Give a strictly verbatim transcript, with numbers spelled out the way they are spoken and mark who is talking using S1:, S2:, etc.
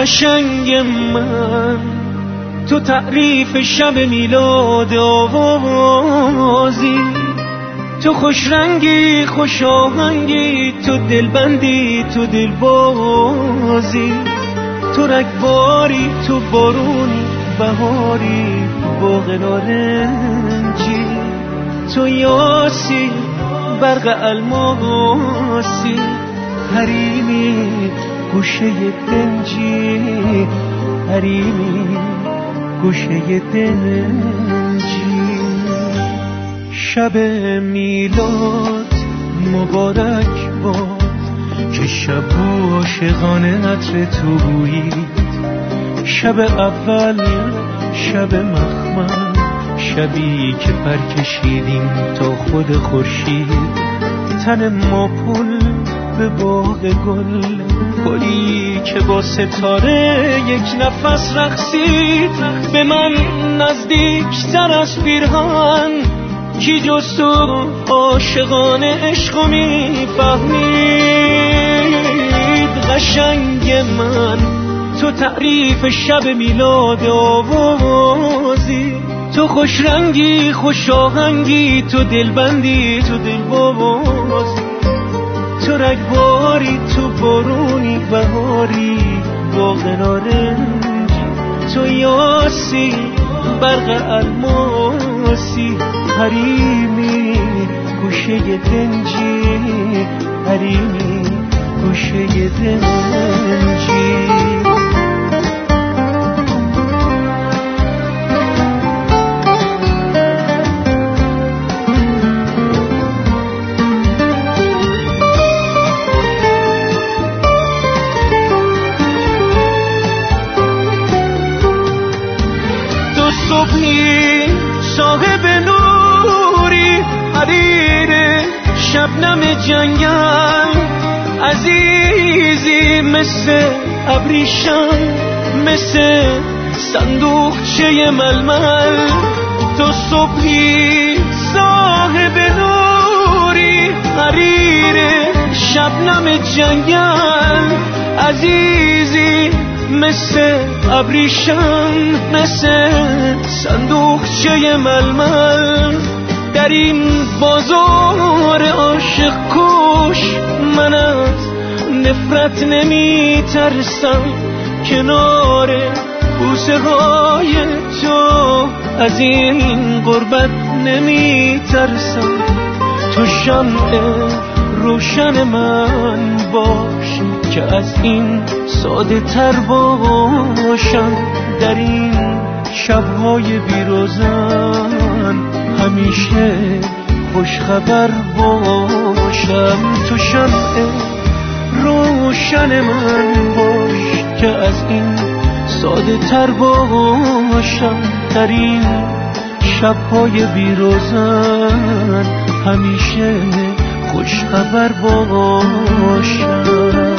S1: قشنگ من، تو تعریف شب میلاد آوازی، تو خوش رنگی خوش آهنگی، تو دلبندی تو دلبازی، تو رگباری تو بارونی بهاری باغ نارنجی، تو یاسی برق الماسی، حریمی گوشه دنجی، حریمی گوشه دنجی. شب میلاد مبارک باد که شب عاشقانه عطر تو بویید، شب اول شب مخمل، شبی که پر کشیدیم تا خود خورشید، تن ما پل به باغ گل، گلی که با ستاره یک نفس رقصید، به من نزدیکتر از پیرهن، کی جز تو عاشقانه عشقو میفهمید. قشنگ من، تو تعریف شب میلاد آوازی، تو خوش رنگی خوش آهنگی، تو دلبندی تو دلبازی، تو رگباری تو بارونی بهاری باغ نارنجی، تو یاسی برق الماسی، حریمی گوشه دنجی، حریمی گوشه دنجی. صبحی صاحب نوری، حریر شبنم جنگل، عزیزی مثل ابریشم، مثل صندوقچه ململ. تو صبحی صاحب نوری، حریر شبنم جنگل، عزیزی مثل ابریشم، مثل صندوقچه ململ. در این بازار عاشق کش من از نفرت نمی ترسم، کنار بوسه های تو از این غربت نمی ترسم. تو شمع روشن من باش که از این ساده تر باشم، در این شبهای بیروزن همیشه خوش خبر باشم. تو شمع روشن من باش که از این ساده تر باشم، در این شبهای بیروزن همیشه خوش خبر باشم.